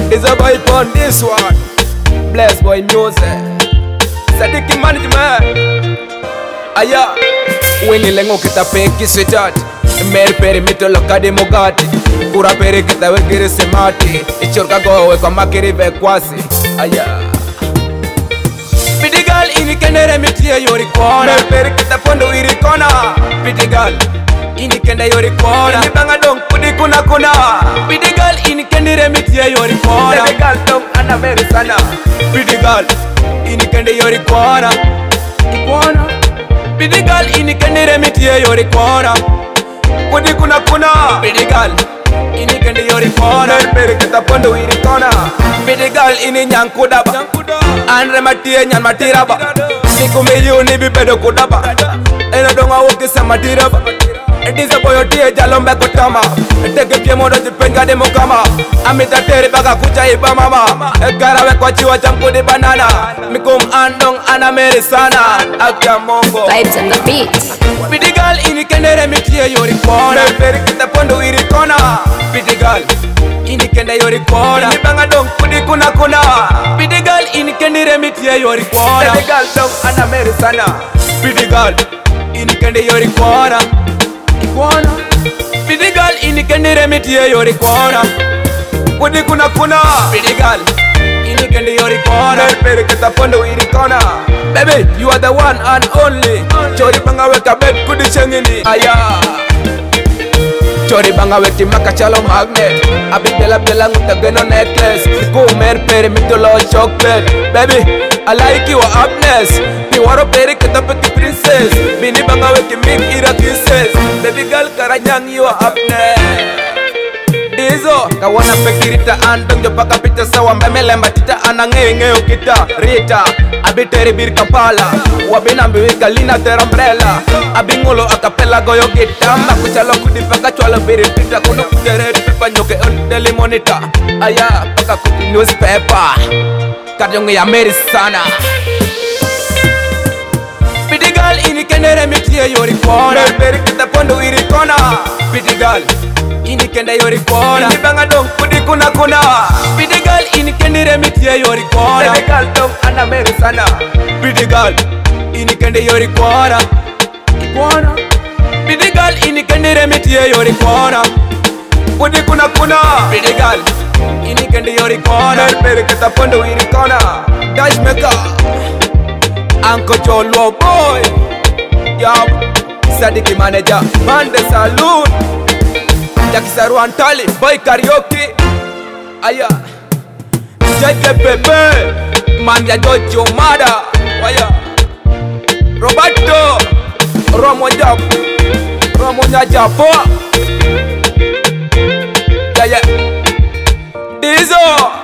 It's a boy on this one. Bless boy music. Sadiki management. Aya. Winnie lengo kita peki sweetheart. Mer peri mito lokade mogati. Kura peri kita wegiri semati. Ichorka gowe kwa makiri vekwasi. Aya. Pretty girl ini kendere mitia yori kona. Mer peri kita pondo iri kona. Pretty girl ini kende yori kona. Ini banga dong kudi kuna kuna. Pretty girl ini kendere mitia yori kona. Pretty girl dong ana very sana. Pretty girl ini kende yori kona. Ikona. Pretty girl ini kendere mitia yori kona. Kudi kuna kuna. Pretty girl ini kende yori kona. Pere kita pondo iri kona. Pretty girl ini nyankudaba. Andre matie nyan matiraba. Siku milioni bibedo kudaba. Eno donga woki sa matiraba. Ediza boyo tie jalombe kutama. Teke pie modo jipenga demo kama. Amita teri baga kucha iba mama. Ekarawe kwa chiwa champudi banana. Mikum andong anameri sana. Akya mongo Vibes on the beat. Pretty girl ini kendere mitie yori kona. Peri kita pondo iri kona. Pretty girl ini kende yori kona. Ini banga dong kudi kuna kuna. Pretty girl ini kendere mitie yori kona. Pretty girl dong anameri sana. Pretty girl ini kende yori kona. Ikona. Pretty girl ini kendere mitie yori kona. Kudi kuna kuna. Pretty girl ini kende yori kona. Peri kita pondo iri kona. Baby, you are the one and only. Chori banga weka bed kudi chengini. Aya. Chori banga weki makachalo magnet. Abi bela bela ngutageno necklace. Go mer peri mitolo chocolate. Baby, I like your upness. Piwaro peri kita peki princess. Bini banga weki mik ira kisses. Baby girl karanyang you are upness. Dizo kawana pekirita andong jo paka pita sawa mbemele matita anangenge ukita Rita abiteri bir kapala wabina mbika lina ter umbrella abingulo akapela goyo gita makuchalo kudipaka chwalo biri pita kuno kutere pipa nyoke on daily monitor aya paka kuti newspaper kadonge ya meri sana. Pretty girl ini kendere mitie yori kona. Peri kita pondo iri kona. Pretty girl ini kende yori kona. Ini banga dong kudi kuna kuna. Pretty girl ini kendere mitie yori kona. Pretty girl dong ana meri sana. Pretty girl ini kende yori kona. Ikona. Pretty girl ini kendere mitie yori kona. Kudi kuna kuna. Pretty girl ini kende yori kona. Peri kita pondo iri kona. Dash maker Uncle Jolo boy. Yup. Sadiki manager Mande Saloon. Jackie Saruan Tali, boy karaoke. Aya. Jake Pepe, Manja Jojo Mada. Aya. Roberto, Romo Nyajapo. Yeah. Dizo.